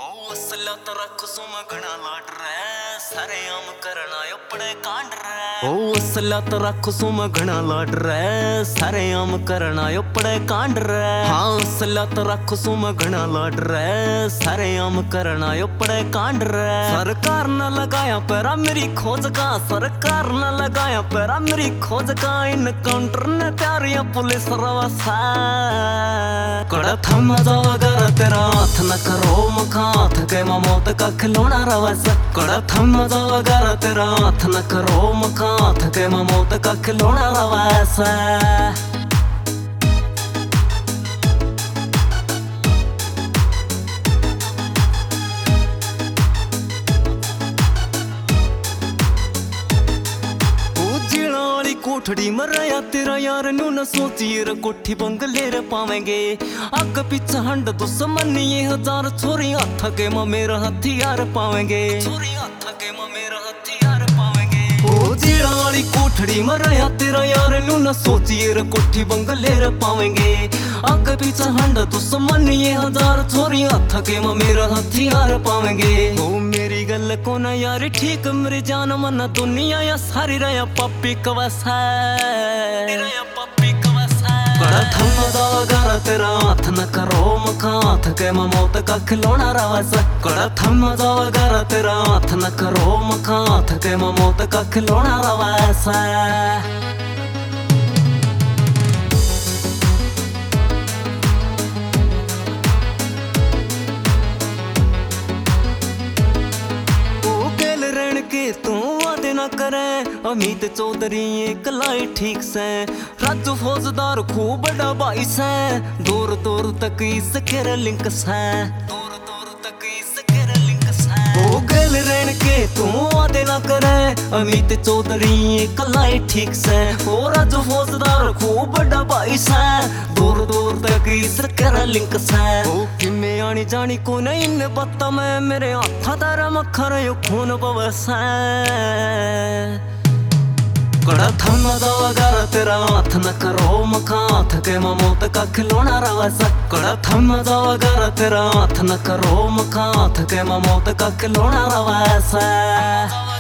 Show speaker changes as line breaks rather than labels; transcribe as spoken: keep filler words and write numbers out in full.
असला तो रख सुम घना लाड रे सारे आम करना अपने कांड रे। ओ असला तो रख सुम घना लाड रे सारे आम करना अपने कांड रे। हाँ असला तो रख सुम घना लाड रे सारे आम करना अपने कांड रे। सरकार न लगाया पैरा मेरी खोज का, सरकार न लगाया पैरा मेरी खोज का। इन काउंटर ने तैयारियां पुलिस रवासा कड़ा थम जागर तेरा हाथ न करो मखात के मौत का खिलौना रवस। कड़ा थम जागर तेरा हाथ न करो मखात के मौत का खिलौना रवस। कोठड़ी मराया तेरा यार नू न सोचिए रे कोठी बंगले रे पावेंगे। अग पीछे हंड दुश्मन ये हजार छोरी हाथ के मां मेरा हथियार पावेंगे। छोरी हाथ के मां मेरा हथियार पावेंगे। ओ जीड़ा वाली कोठड़ी मराया तेरा यार नू न सोचिए रे कोठी बंगले रे पावेंगे। अग पीछे हंड दुश्मन ये हजार छोरी हाथ के मां मेरा हथियार पावेंगे। ओ मेरी गल को ना यार ठीक मेरी जान मन दुनिया या सारी रहा पप्पी कवसा कड़ा थम जागर तेरा हाथ न करो मखात के मौत का खिलौना रवस। कड़ा थम जागर तेरा हाथ न करो मखात के मौत का खिलौना रवस। तू वादे ना करे अमित चौधरी एक लाई ठीक से। राजू फौजदार खूब बड़ा भाई से दूर दूर तक इसके लिंक से। दूर दूर तक इसके लिंक से। ओ गल रहन के तू वादे ना करे अमित चौधरी एक लाई ठीक से। ओ राजू फौजदार खूब बड़ा भाई से दूर दूर तक इसके लिंक से। ओ किमे आनी जानी को नहीं ने बता मैं मेरे हाथा तारा मखर यो खून बवसा। कड़ा थम जागर तेरा हाथ न करो मखात के मौत का खिलौना रवस। कड़ा थम जागर तेरा हाथ न करो मखात के मौत का खिलौना रवस।